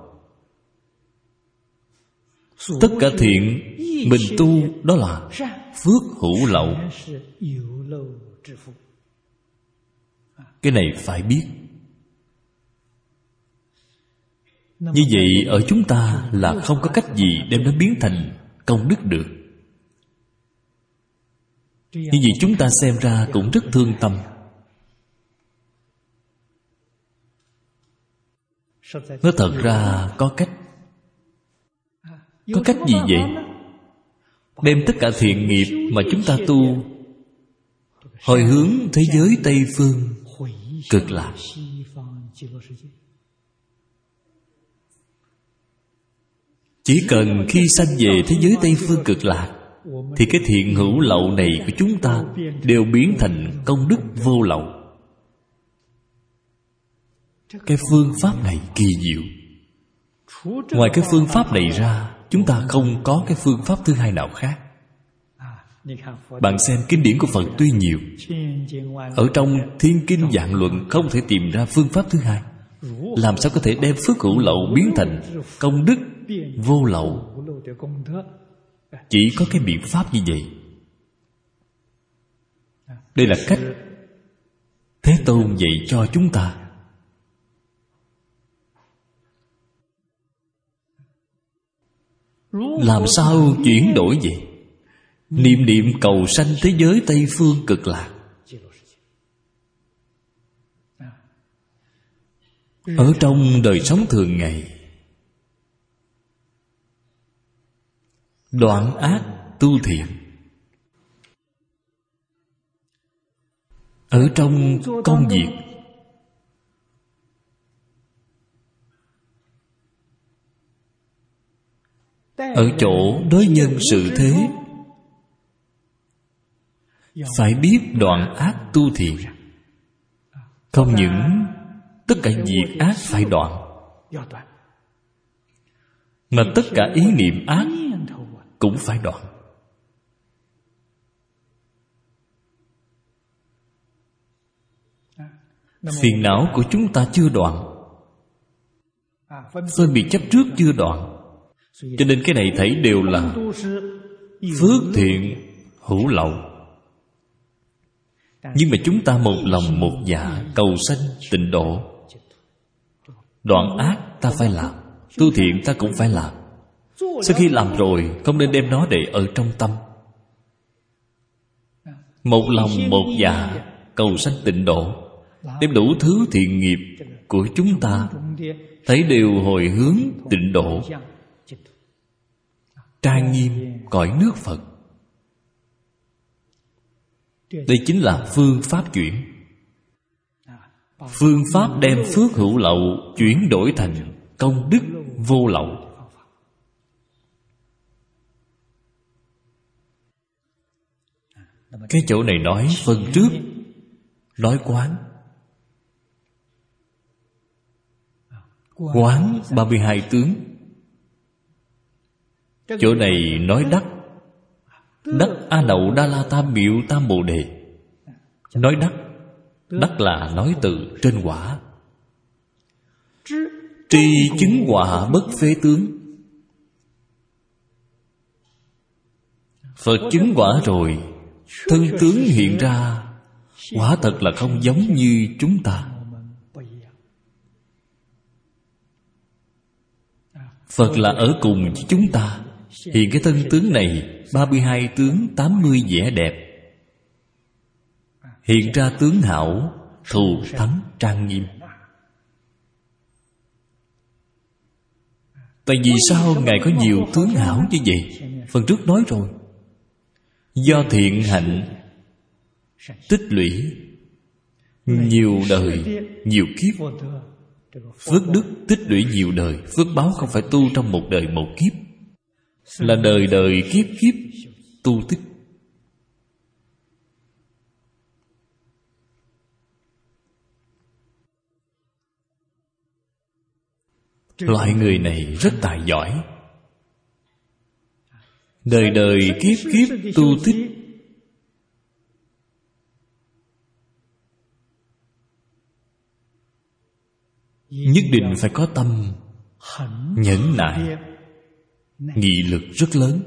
Tất cả thiện mình tu đó là phước hữu lậu. Cái này phải biết. Như vậy ở chúng ta là không có cách gì đem nó biến thành công đức được. Như vậy chúng ta xem ra cũng rất thương tâm. Nói thật ra có cách. Có cách gì vậy? Đem tất cả thiện nghiệp mà chúng ta tu hồi hướng thế giới Tây Phương Cực Lạc. Chỉ cần khi sanh về thế giới Tây Phương Cực Lạc, thì cái thiện hữu lậu này của chúng ta đều biến thành công đức vô lậu. Cái phương pháp này kỳ diệu. Ngoài cái phương pháp này ra, chúng ta không có cái phương pháp thứ hai nào khác. Bạn xem kinh điển của Phật tuy nhiều, ở trong Thiên Kinh Vạn Luận không thể tìm ra phương pháp thứ hai. Làm sao có thể đem phước hữu lậu biến thành công đức vô lậu? Chỉ có cái biện pháp như vậy. Đây là cách Thế Tôn dạy cho chúng ta. Làm sao chuyển đổi vậy? Niệm niệm cầu sanh thế giới Tây Phương Cực Lạc. Ở trong đời sống thường ngày, đoạn ác tu thiện. Ở trong công việc, ở chỗ đối nhân sự thế, phải biết đoạn ác tu thiện. Không những tất cả việc ác phải đoạn, mà tất cả ý niệm ác cũng phải đoạn. Phiền não của chúng ta chưa đoạn, phân biệt chấp trước chưa đoạn, cho nên cái này thấy đều là phước thiện hữu lậu. Nhưng mà chúng ta một lòng một dạ cầu sanh tịnh độ. Đoạn ác ta phải làm, tu thiện ta cũng phải làm. Sau khi làm rồi, không nên đem nó để ở trong tâm. Một lòng một dạ cầu sanh tịnh độ, đem đủ thứ thiện nghiệp của chúng ta thấy đều hồi hướng tịnh độ, trang nghiêm cõi nước Phật. Đây chính là phương pháp chuyển. Phương pháp đem phước hữu lậu chuyển đổi thành công đức vô lậu. Cái chỗ này nói phần trước, nói quán. Quán ba mươi hai tướng. Chỗ này nói đắc. Đắc A Đậu Đa La Tam Miệu Tam Bồ Đề. Nói đắc, đắc là nói từ trên quả. Tri chứng quả bất phế tướng. Phật chứng quả rồi, thân tướng hiện ra quả thật là không giống như chúng ta. Phật là ở cùng với chúng ta. Hiện cái thân tướng này ba mươi hai tướng tám mươi vẻ đẹp, hiện ra tướng hảo, thù thắng trang nghiêm. Tại vì sao Ngài có nhiều tướng hảo như vậy? Phần trước nói rồi, do thiện hạnh tích lũy nhiều đời, nhiều kiếp. Phước đức tích lũy nhiều đời. Phước báo không phải tu trong một đời một kiếp, là đời đời kiếp kiếp tu tích. Loại người này rất tài giỏi, đời đời kiếp kiếp tu tích. Nhất định phải có tâm nhẫn nại, nghị lực rất lớn.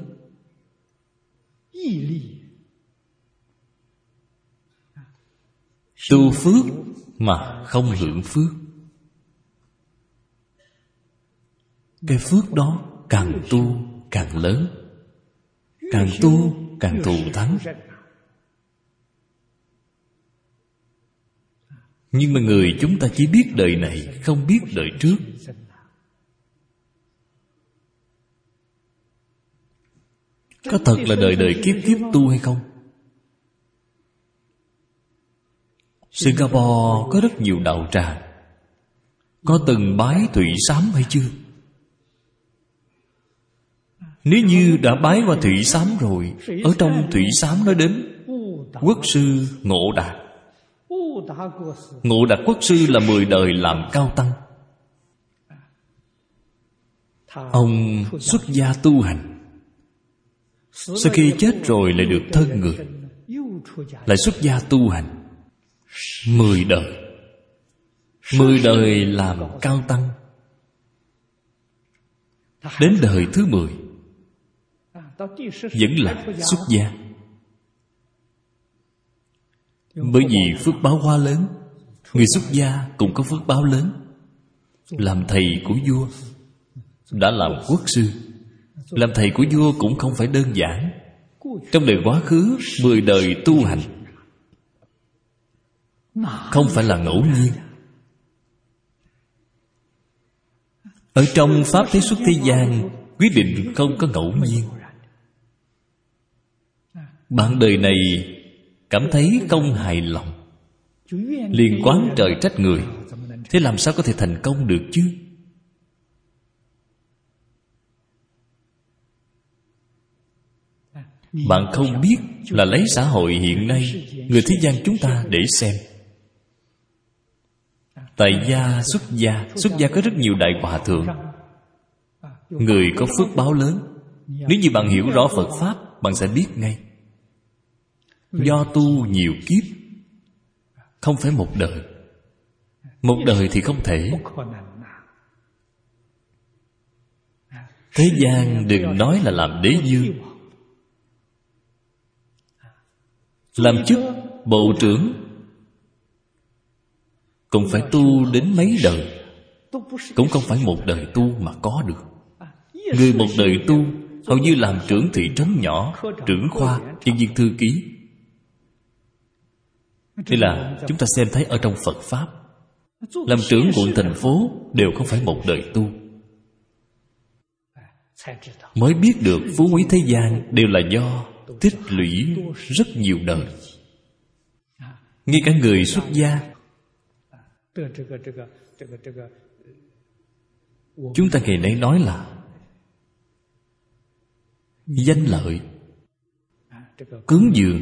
Tu phước mà không hưởng phước, cái phước đó càng tu càng lớn, càng tu càng thù thắng. Nhưng mà người chúng ta chỉ biết đời này, không biết đời trước. Có thật là đời đời kiếp kiếp tu hay không? Singapore có rất nhiều đạo tràng, Có từng bái Thụy Sám hay chưa? Nếu như đã bái qua Thụy Sám rồi, ở trong Thụy Sám nói đến Quốc sư Ngộ Đạt. Ngộ Đạt Quốc sư là mười đời làm cao tăng. Ông xuất gia tu hành, sau khi chết rồi lại được thân người, lại xuất gia tu hành mười đời. Mười đời làm cao tăng, đến đời thứ mười vẫn là xuất gia. Bởi vì phước báo quá lớn, người xuất gia cũng có phước báo lớn. Làm thầy của vua, đã làm quốc sư. Làm thầy của vua cũng không phải đơn giản. Trong đời quá khứ, mười đời tu hành, không phải là ngẫu nhiên. Ở trong Pháp Thế Xuất Thế Gian, quyết định không có ngẫu nhiên. Bạn đời này cảm thấy không hài lòng, liền oán trời trách người. Thế làm sao có thể thành công được chứ? Bạn không biết là lấy xã hội hiện nay, người thế gian chúng ta để xem. Tại gia, xuất gia. Xuất gia có rất nhiều đại hòa thượng, người có phước báo lớn. Nếu như bạn hiểu rõ Phật Pháp, bạn sẽ biết ngay. Do tu nhiều kiếp, không phải một đời. Một đời thì không thể. Thế gian đừng nói là làm đế vương, làm chức bộ trưởng cũng phải tu đến mấy đời, cũng không phải một đời tu mà có được. Người một đời tu hầu như làm trưởng thị trấn nhỏ, trưởng khoa, nhân viên thư ký. Đây là chúng ta xem thấy ở trong Phật Pháp. Làm trưởng quận thành phố đều không phải một đời tu. Mới biết được phú quý thế gian đều là do tích lũy rất nhiều đời. Ngay cả người xuất gia, chúng ta ngày nay nói là danh lợi, cúng dường,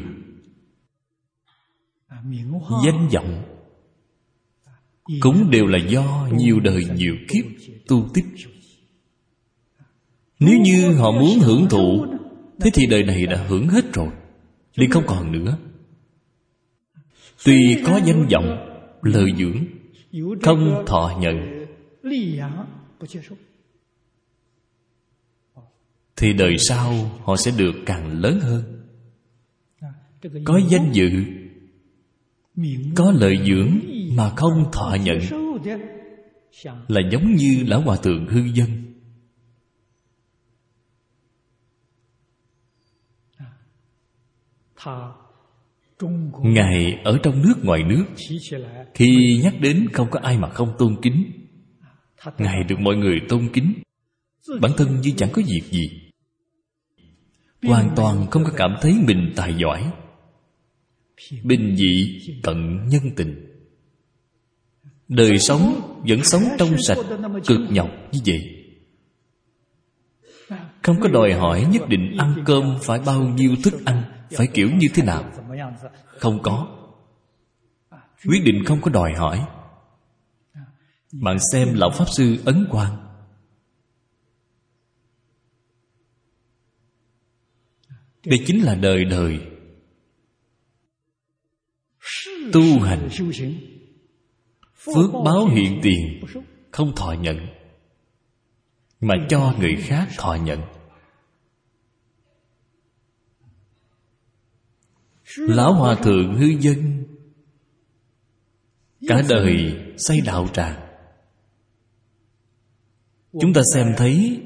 danh vọng, cũng đều là do nhiều đời nhiều kiếp tu tích. Nếu như họ muốn hưởng thụ, thế thì đời này đã hưởng hết rồi, liền không còn nữa. Tuy có danh vọng, lợi dưỡng, không thọ nhận, thì đời sau họ sẽ được càng lớn hơn. Có danh dự, có lợi dưỡng mà không thọ nhận, là giống như Lão Hòa Thượng Hư Dân. Ngài ở trong nước ngoài nước, khi nhắc đến không có ai mà không tôn kính. Ngài được mọi người tôn kính, bản thân như chẳng có việc gì, hoàn toàn không có cảm thấy mình tài giỏi, bình dị, tận nhân tình. Đời sống vẫn sống trong sạch, cực nhọc như vậy. Không có đòi hỏi nhất định ăn cơm phải bao nhiêu thức ăn, phải kiểu như thế nào. Không có. Quyết định không có đòi hỏi. Bạn xem Lão Pháp Sư Ấn Quang, đây chính là đời đời tu hành, phước báo hiện tiền, không thọ nhận, mà cho người khác thọ nhận. Lão Hòa Thượng Hư Dân cả đời xây đạo tràng. Chúng ta xem thấy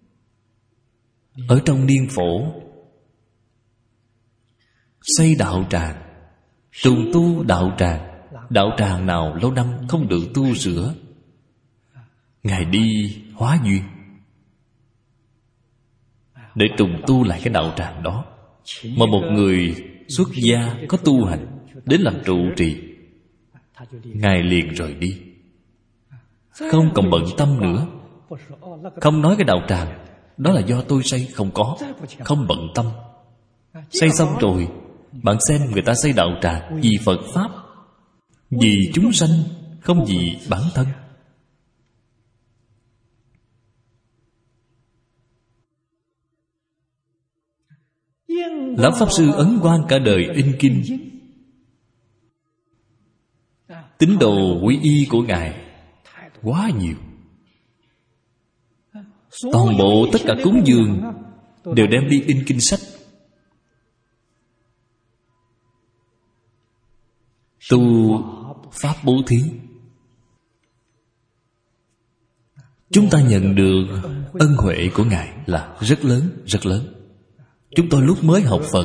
ở trong Niên Phổ xây đạo tràng, trùng tu đạo tràng. Đạo tràng nào lâu năm không được tu sửa, Ngài đi hóa duyên để trùng tu lại cái đạo tràng đó. Mà một người xuất gia có tu hành đến làm trụ trì, Ngài liền rời đi. không còn bận tâm nữa. Không nói cái đạo tràng đó là do tôi xây, không có. Không bận tâm. Xây xong rồi, bạn xem người ta xây đạo tràng vì Phật Pháp, vì chúng sanh, không vì bản thân. Lão Pháp Sư Ấn Quang cả đời in kinh. Tín đồ quy y của Ngài quá nhiều. Toàn bộ tất cả cúng dường đều đem đi in kinh sách. Tu Pháp bố thí. Chúng ta nhận được ân huệ của Ngài là rất lớn, rất lớn. Chúng tôi lúc mới học Phật,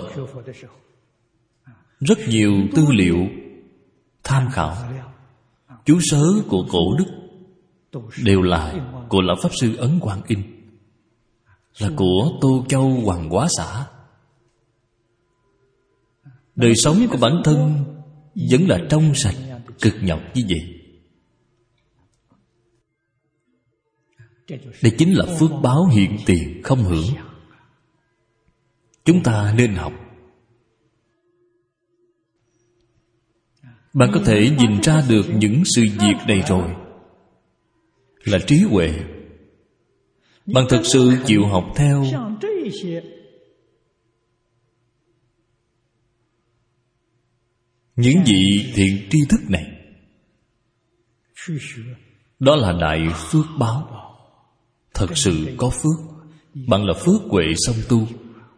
rất nhiều tư liệu tham khảo, chú sớ của cổ đức đều là của Lão Pháp Sư Ấn Quang in, là của Tô Châu Hoàng Hóa Xã. Đời sống của bản thân vẫn là trong sạch, cực nhọc như vậy. Đây chính là phước báo hiện tiền không hưởng. Chúng ta nên học. Bạn có thể nhìn ra được những sự việc này rồi là trí huệ. Bạn thực sự chịu học theo những vị thiện tri thức này, đó là đại phước báo. Thật sự có phước. Bạn là phước huệ song tu,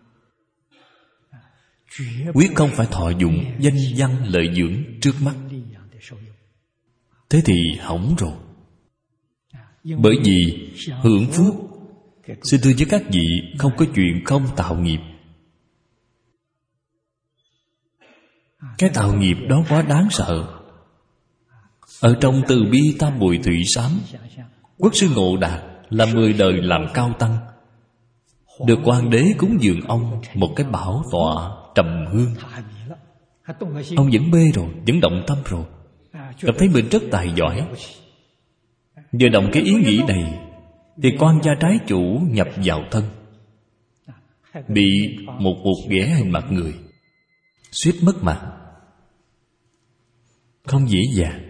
quyết không phải thọ dụng danh văn lợi dưỡng trước mắt. Thế thì hỏng rồi. Bởi vì hưởng phước, xin thưa với các vị, không có chuyện không tạo nghiệp. Cái tạo nghiệp đó quá đáng sợ. Ở trong Từ Bi Tam Bùi Thụy Sám, Quốc sư Ngộ Đạt là mười đời làm cao tăng, được Hoàng đế cúng dường ông một cái bảo tọa trầm hương. Ông vẫn mê rồi, vẫn động tâm rồi, cảm thấy mình rất tài giỏi. Vừa động cái ý nghĩ này thì quan gia trái chủ nhập vào thân, bị một cuộc ghẻ hình mặt người, suýt mất mạng. Không dễ dàng.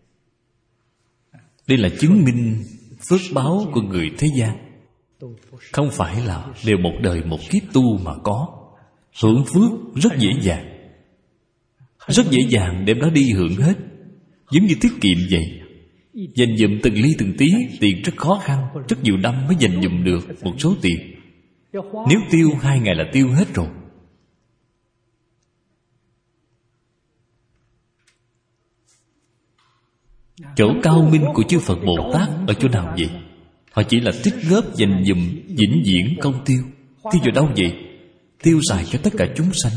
Đây là chứng minh phước báo của người thế gian không phải là đều một đời một kiếp tu mà có. Hưởng phước rất dễ dàng, rất dễ dàng đem nó đi hưởng hết, giống như tiết kiệm vậy. Dành dụm từng ly từng tí, tiền rất khó khăn, rất nhiều năm mới dành dụm được một số tiền. Nếu tiêu hai ngày là tiêu hết rồi. Chỗ cao minh của chư Phật Bồ Tát ở chỗ nào vậy? Họ chỉ là tích góp dành dụm vĩnh viễn công tiêu. Tiêu vào đâu vậy? Tiêu xài cho tất cả chúng sanh.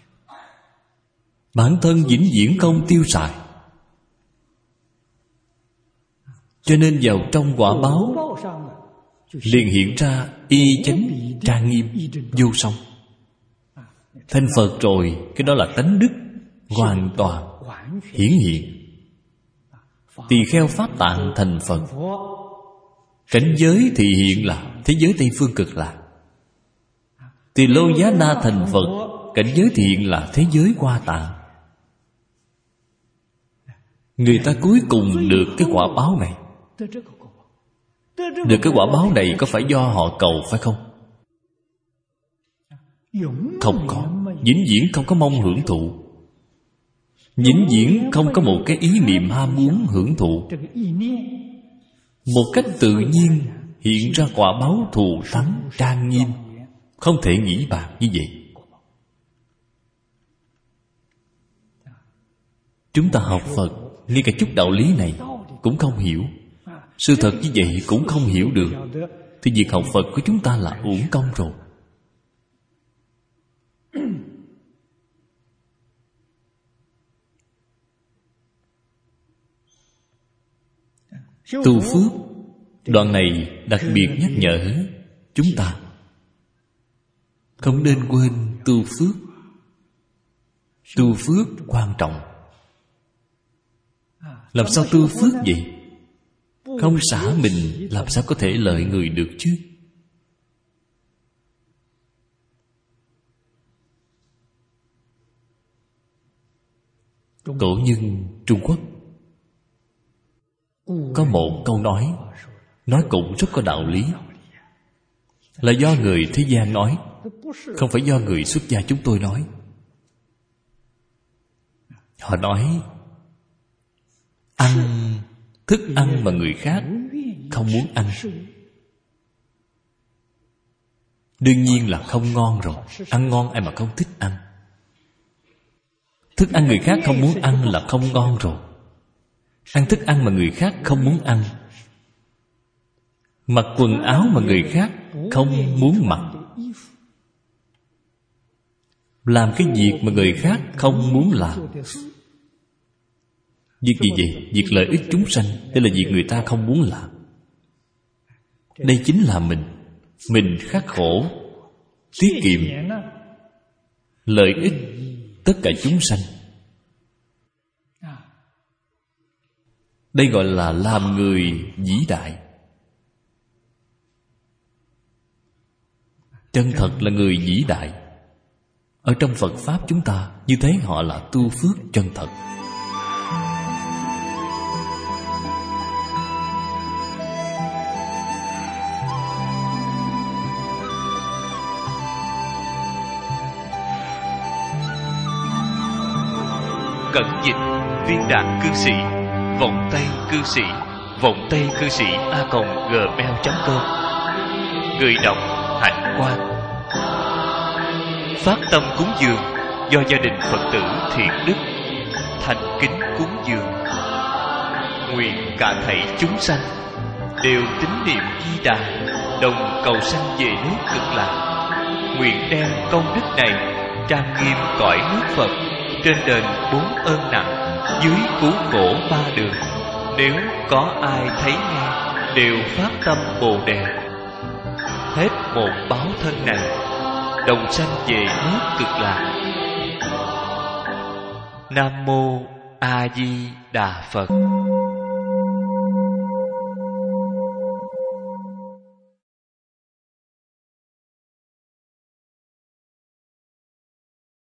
Bản thân vĩnh viễn không tiêu xài, cho nên vào trong quả báo liền hiện ra y chánh trang nghiêm vô song. Thành Phật rồi, cái đó là tánh đức hoàn toàn hiển hiện. Tỳ kheo Pháp Tạng thành Phật. Cảnh giới thì hiện là thế giới Tây Phương Cực Lạc. Tỳ Lô Giá Na thành Phật. Cảnh giới thì hiện là thế giới Hoa Tạng. Người ta cuối cùng được cái quả báo này. Được cái quả báo này có phải do họ cầu phải không? Không có. Vĩnh viễn không có mong hưởng thụ, vĩnh viễn không có một cái ý niệm ham muốn hưởng thụ. Một cách tự nhiên hiện ra quả báo thù thắng trang nghiêm, không thể nghĩ bàn như vậy. Chúng ta học Phật, ngay cả chút đạo lý này cũng không hiểu, sự thật như vậy cũng không hiểu được, thì việc học Phật của chúng ta là uổng công rồi. Tu phước, đoạn này đặc biệt nhắc nhở chúng ta không nên quên tu phước. Tu phước quan trọng. Làm sao tu phước vậy? Không xả mình làm sao có thể lợi người được chứ? Cổ nhân Trung Quốc có một câu nói, nói cũng rất có đạo lý, là do người thế gian nói, không phải do người xuất gia chúng tôi nói. Họ nói ăn thức ăn mà người khác không muốn ăn, đương nhiên là không ngon rồi. Ăn ngon ai mà không thích ăn. Thức ăn người khác không muốn ăn là không ngon rồi. Ăn thức ăn mà người khác không muốn ăn, mặc quần áo mà người khác không muốn mặc, làm cái việc mà người khác không muốn làm. Việc gì vậy? Việc lợi ích chúng sanh. Đây là việc người ta không muốn làm. Đây chính là mình. Mình khắc khổ, tiết kiệm, lợi ích tất cả chúng sanh. Đây gọi là làm người vĩ đại. Chân thật là người vĩ đại. Ở trong Phật Pháp chúng ta, như thế họ là tu phước chân thật. Cẩn dịch viên đạn cư sĩ, vọng tay cư sĩ, vọng tay cư sĩ a còng gmail chấm com. Người đọc Hạnh Quang. Phát tâm cúng dường do gia đình Phật tử Thiện Đức thành kính cúng dường. Nguyện cả thảy chúng sanh đều tín niệm Di Đà, đồng cầu sanh về nước Cực Lạc. Nguyện đem công đức này trang nghiêm cõi nước Phật, trên đền bốn ơn nặng, dưới cứu khổ ba đường. Nếu có ai thấy nghe đều phát tâm Bồ Đề, hết một báo thân này, đồng sanh về nước Cực Lạc. Nam mô A Di Đà Phật.